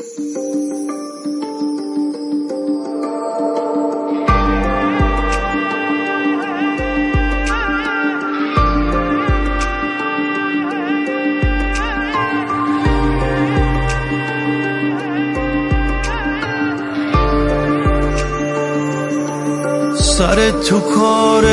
سر تو کار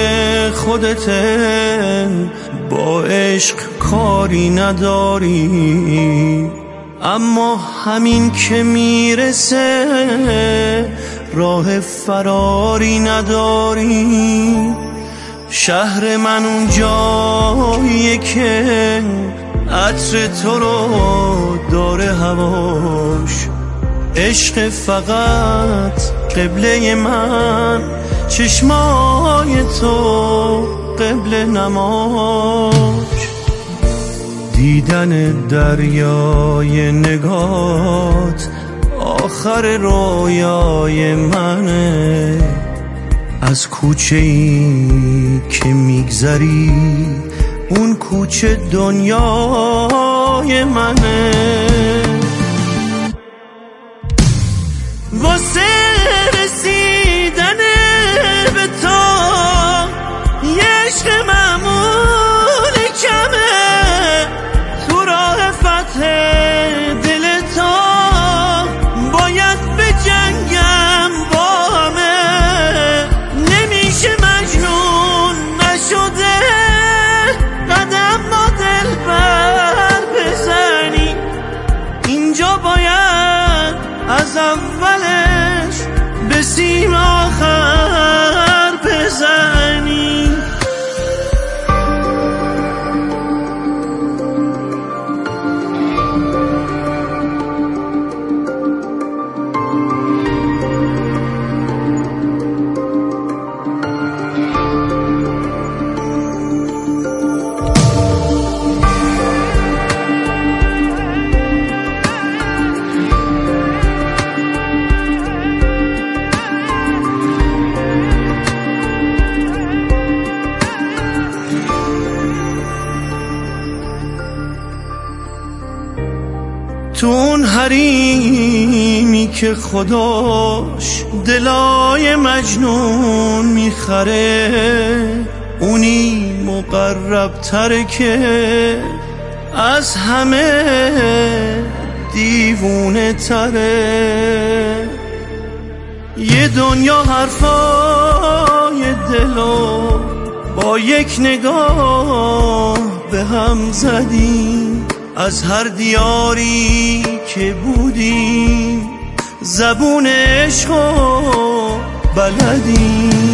خودته، با عشق کاری نداری، اما همین که میرسه راه فراری نداری. شهر من اون جاییه که عطر تو رو داره هواش، عشق فقط قبله من، چشمای تو قبله نماش. دیدن دریای نگات آخر رویای منه، از کوچه ای که میگذری اون کوچه دنیای منه. واسه رسیدن به تو یه عشق معمول کمه، تو راه فتح دل تو باید به جنگم با همه. نمیشه مجنون نشده قدم با دل بر بزنی، اینجا باید از اولش به سیم آخر بزنی. تو اون حریمی که خداش دلای مجنون میخره، اونی مقرب تره که از همه دیوونه تره. یه دنیا حرفای دلو با یک نگاه به هم زدیم، از هر دیاری که بودیم زبون عشقو بلدیم.